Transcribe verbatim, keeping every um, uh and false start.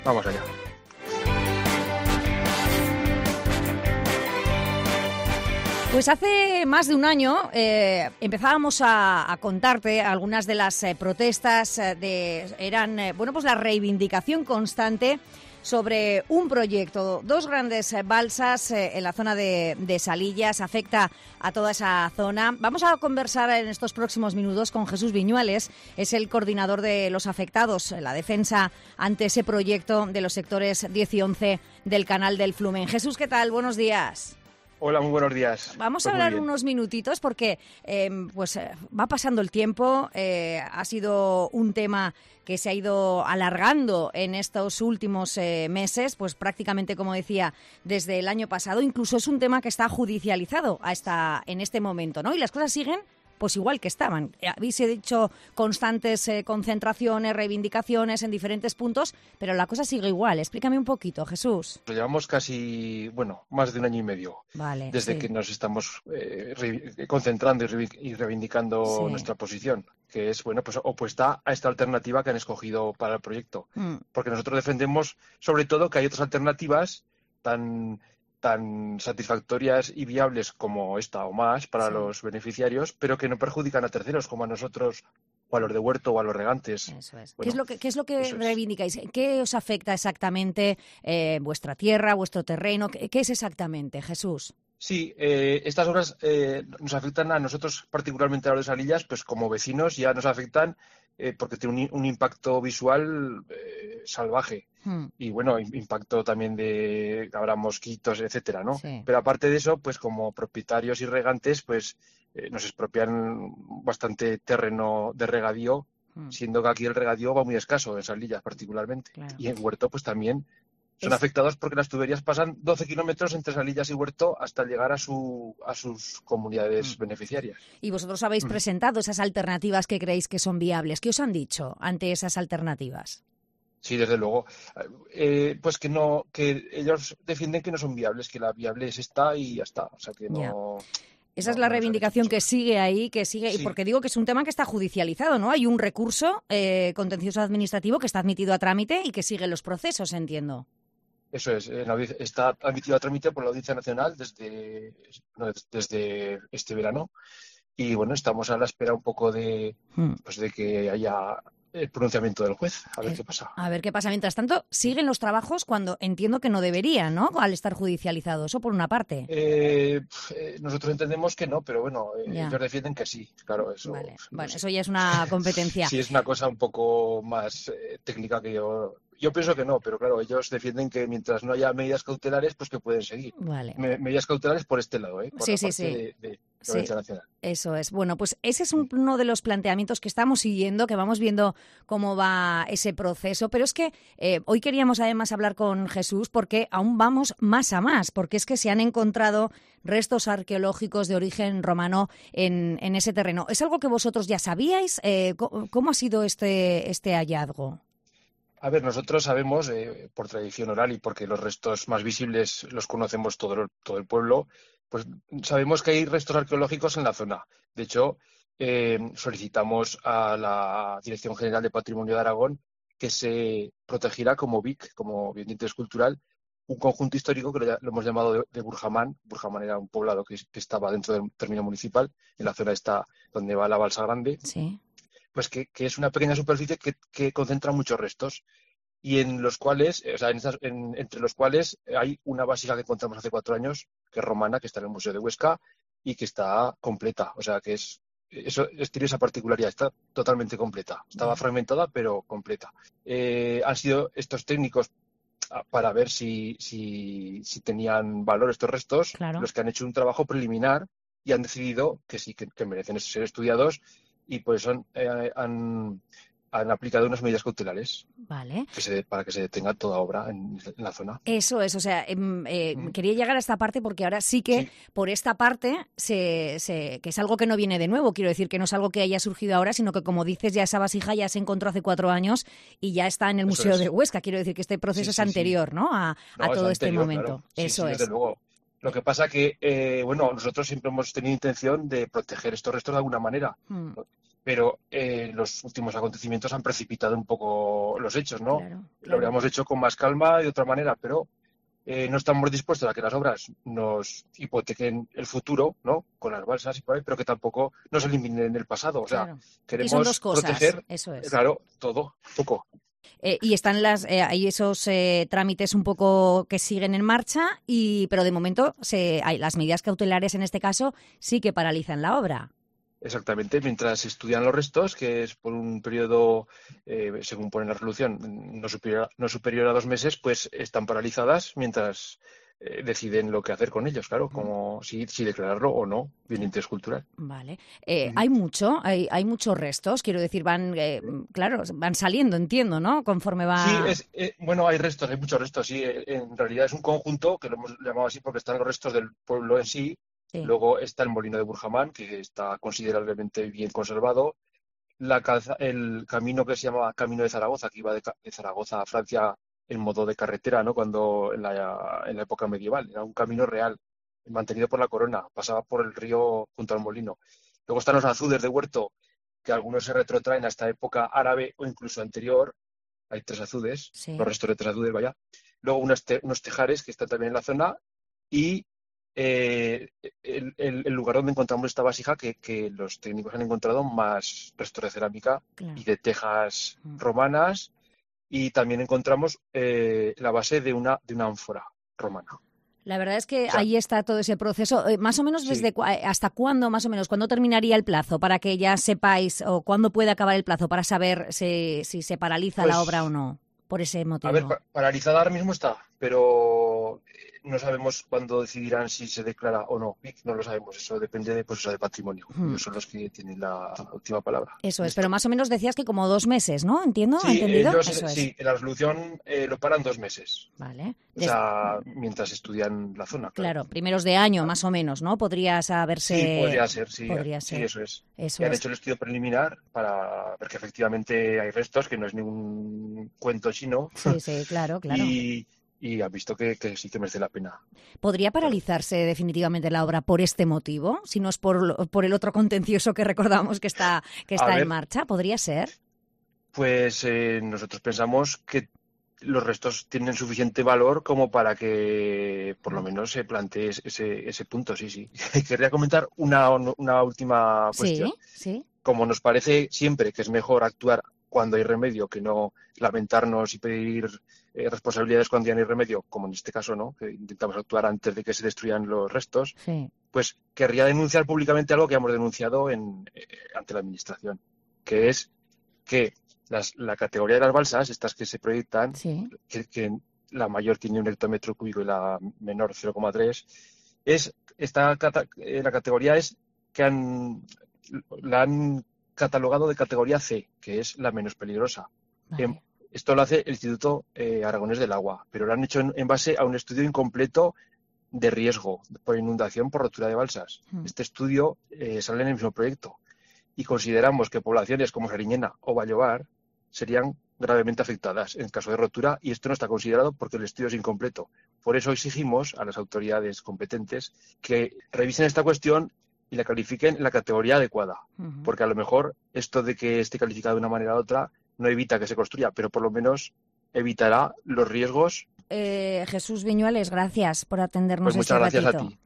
Vamos allá. Pues hace más de un año eh, empezábamos a, a contarte algunas de las eh, protestas, eh, de, eran eh, bueno pues la reivindicación constante sobre un proyecto, dos grandes eh, balsas eh, en la zona de, de Salillas, afecta a toda esa zona. Vamos a conversar en estos próximos minutos con Jesús Viñuales, es el coordinador de los afectados, la defensa ante ese proyecto de los sectores diez y once del canal del Flumen. Jesús, ¿qué tal? Buenos días. Hola, muy buenos días. Vamos pues a hablar unos minutitos porque eh, pues eh, va pasando el tiempo, eh, ha sido un tema que se ha ido alargando en estos últimos eh, meses, pues prácticamente, como decía, desde el año pasado. Incluso es un tema que está judicializado hasta en este momento, ¿no? Y las cosas siguen pues igual que estaban. Habéis hecho constantes eh, concentraciones, reivindicaciones en diferentes puntos, pero la cosa sigue igual. Explícame un poquito, Jesús. Lo llevamos casi, bueno, más de un año y medio. Vale, desde sí. que nos estamos eh, re- concentrando y, re- y reivindicando Sí. nuestra posición, que es, bueno, pues opuesta a esta alternativa que han escogido para el proyecto. Mm. Porque nosotros defendemos, sobre todo, que hay otras alternativas tan tan satisfactorias y viables como esta o más para Sí. los beneficiarios, pero que no perjudican a terceros como a nosotros o a los de huerto o a los regantes. Eso es. Bueno, ¿Qué es lo que, qué es lo que eso es. reivindicáis? ¿Qué os afecta exactamente eh, vuestra tierra, vuestro terreno? ¿Qué, qué es exactamente, Jesús? Sí, eh, estas obras eh, nos afectan a nosotros, particularmente a los de Salillas, pues como vecinos ya nos afectan eh, porque tiene un, un impacto visual eh, salvaje. Hmm. Y bueno, impacto también de que habrá mosquitos, etcétera, ¿no? Sí. Pero aparte de eso, pues como propietarios y regantes, pues eh, nos expropian bastante terreno de regadío, Hmm. siendo que aquí el regadío va muy escaso, en Salillas particularmente. Claro. Y en Huerto, pues también son Es- afectados porque las tuberías pasan doce kilómetros entre Salillas y Huerto hasta llegar a, su, a sus comunidades Mm. beneficiarias. Y vosotros habéis Mm. presentado esas alternativas que creéis que son viables. ¿Qué os han dicho ante esas alternativas? Sí, desde luego. Eh, pues que no, que ellos defienden que no son viables, que la viable es esta y ya está. O sea que Ya. no. Esa no- es la no nos han reivindicación hecho que mucho. sigue ahí, que sigue, y Sí. porque digo que es un tema que está judicializado, ¿no? Hay un recurso eh, contencioso administrativo que está admitido a trámite y que sigue los procesos, entiendo. Eso es, en la audi- está admitido a trámite por la Audiencia Nacional desde, no, desde este verano y bueno, estamos a la espera un poco de, Hmm. pues de que haya el pronunciamiento del juez, a ver Eh, qué pasa. A ver qué pasa. Mientras tanto, siguen los trabajos cuando entiendo que no deberían, ¿no? Al estar judicializado. Eso por una parte. Eh, pf, eh, nosotros entendemos que no, pero bueno, eh, Ya. ellos defienden que sí, claro, eso. Vale. no Bueno, sé. eso ya es una competencia. Sí, es una cosa un poco más eh, técnica que yo. Yo pienso que no, pero claro, ellos defienden que mientras no haya medidas cautelares, pues que pueden seguir. Vale. Me- medidas cautelares por este lado, ¿eh? Por Sí, la sí, parte sí. de, de la Sí. Audiencia Nacional. Eso es. Bueno, pues ese es un- uno de los planteamientos que estamos siguiendo, que vamos viendo cómo va ese proceso. Pero es que eh, hoy queríamos además hablar con Jesús porque aún vamos más a más, porque es que se han encontrado restos arqueológicos de origen romano en, en ese terreno. ¿Es algo que vosotros ya sabíais? Eh, ¿cómo, cómo ha sido este, este hallazgo? A ver, nosotros sabemos, eh, por tradición oral y porque los restos más visibles los conocemos todo el, todo el pueblo, pues sabemos que hay restos arqueológicos en la zona. De hecho, eh, solicitamos a la Dirección General de Patrimonio de Aragón que se protegiera como B I C, como bien de interés cultural, un conjunto histórico que lo, lo hemos llamado de, de Burjamán. Burjamán era un poblado que, que estaba dentro del término municipal, en la zona esta donde va la Balsa Grande. Sí. Pues que, que es una pequeña superficie que, que concentra muchos restos y en los cuales, o sea, en estas, en, entre los cuales hay una vasija que encontramos hace cuatro años, que es romana, que está en el Museo de Huesca y que está completa, o sea, que es eso es, tiene esa particularidad, está totalmente completa, estaba Ya. fragmentada pero completa. Eh, han sido estos técnicos ah, para ver si, si, si tenían valor estos restos, Claro. los que han hecho un trabajo preliminar y han decidido que sí, que, que merecen ser estudiados y pues han, eh, han, han aplicado unas medidas cautelares Vale. que se, para que se detenga toda obra en, en la zona. Eso es, o sea, em, eh, Mm. quería llegar a esta parte porque ahora sí que Sí. por esta parte, se, se, que es algo que no viene de nuevo, quiero decir que no es algo que haya surgido ahora, sino que como dices, ya esa vasija ya se encontró hace cuatro años y ya está en el Eso Museo es. de Huesca, quiero decir que este proceso Sí, es sí, sí. anterior, ¿no? A, No, a es todo este anterior, momento. claro. Sí, Eso sí, es. desde luego. Lo que pasa que, eh, bueno, nosotros siempre hemos tenido intención de proteger estos restos de alguna manera. Mm. pero eh, los últimos acontecimientos han precipitado un poco los hechos, ¿no? Claro, Lo claro. habríamos hecho con más calma y de otra manera, pero eh, no estamos dispuestos a que las obras nos hipotequen el futuro, ¿no? Con las balsas y por ahí, pero que tampoco nos eliminen el pasado. O sea, Claro. Aquí son dos queremos cosas, proteger, eso eh, es. claro, todo, poco. Eh, y están las, eh, hay esos eh, trámites un poco que siguen en marcha, y pero de momento se, hay, las medidas cautelares en este caso sí que paralizan la obra. Exactamente, mientras se estudian los restos, que es por un periodo, eh, según pone la resolución, no superior, no superior a dos meses, pues están paralizadas mientras eh, deciden lo que hacer con ellos, claro, Mm, como si, si declararlo o no, bien interés cultural. Vale. Eh, Ujú. hay mucho, hay, hay muchos restos, quiero decir, van, eh, claro, van saliendo, entiendo, ¿no? Conforme Sí, va. es, eh, bueno, hay restos, hay muchos restos, sí. eh, En realidad es un conjunto, que lo hemos llamado así porque están los restos del pueblo en sí. Sí, Luego está el molino de Burjamán, que está considerablemente bien conservado. La calza- el camino que se llamaba Camino de Zaragoza, que iba de, Ca- de Zaragoza a Francia en modo de carretera, ¿no? Cuando en la, en la época medieval, era un camino real, mantenido por la corona, pasaba por el río junto al molino. Luego están los azudes de Huerto, que algunos se retrotraen a esta época árabe o incluso anterior. Hay tres azudes, los sí. restos de tres azudes, vaya. Luego unos, te- unos tejares que están también en la zona y eh, el, el- el lugar donde encontramos esta vasija que, que los técnicos han encontrado más restos de cerámica y Claro. de tejas Mm. romanas, y también encontramos eh, la base de una, de una ánfora romana. La verdad es que O sea, ahí está todo ese proceso. Eh, más o menos sí, desde cua- eh, hasta cuándo, más o menos, cuándo terminaría el plazo para que ya sepáis, o cuándo puede acabar el plazo para saber si, si se paraliza la obra o pues no, por ese a ver, motivo. pa- paralizada ahora mismo está, pero eh, no sabemos cuándo decidirán si se declara o no. Y no lo sabemos, eso depende de, pues, eso, de patrimonio. Hmm. Ellos son los que tienen la última palabra Eso en es, pero esto. más o menos decías que como dos meses, ¿no? ¿Entiendo? Sí, ¿Entendido? ellos, Eso eh, es. sí, en la resolución eh, lo paran dos meses. Vale. O Des- sea, mientras estudian la zona, claro. claro, primeros de año, Ah, más o menos, ¿no? Podría sí, saberse. podría ser, sí, Podría sí, ser. eso es. Y Eso han es. hecho el estudio preliminar para ver que efectivamente hay restos, que no es ningún cuento chino, Sí, sí, claro, claro. y, y han visto que, que sí que merece la pena. ¿Podría Claro. paralizarse definitivamente la obra por este motivo? Si no es por, lo- por el otro contencioso que recordamos que está, que A está en ver, marcha, ¿podría ser? pues eh, nosotros pensamos que los restos tienen suficiente valor como para que por lo Mm. menos se plantee ese, ese punto, sí, sí. Querría comentar una, una última Sí, cuestión. sí, Como nos parece siempre que es mejor actuar cuando hay remedio que no lamentarnos y pedir eh, responsabilidades cuando ya no hay remedio, como en este caso, ¿no? Que intentamos actuar antes de que se destruyan los restos, sí. pues querría denunciar públicamente algo que hemos denunciado en, eh, ante la Administración, que es que las, la categoría de las balsas, estas que se proyectan, Sí, que, que la mayor tiene un hectómetro cúbico y la menor cero coma tres, es esta cata- eh, la categoría es que han la han catalogado de categoría C, que es la menos peligrosa. Em, vale. Esto lo hace el Instituto eh, Aragonés del Agua, pero lo han hecho en, en base a un estudio incompleto de riesgo por inundación por rotura de balsas. Mm. Este estudio eh, sale en el mismo proyecto y consideramos que poblaciones como Sariñena o Vallovar serían gravemente afectadas en caso de rotura, y esto no está considerado porque el estudio es incompleto. Por eso exigimos a las autoridades competentes que revisen esta cuestión y la califiquen en la categoría adecuada, Ujú. porque a lo mejor esto de que esté calificado de una manera u otra no evita que se construya, pero por lo menos evitará los riesgos. Eh, Jesús Viñuales, gracias por atendernos Pues este muchas gracias a ratito. ti.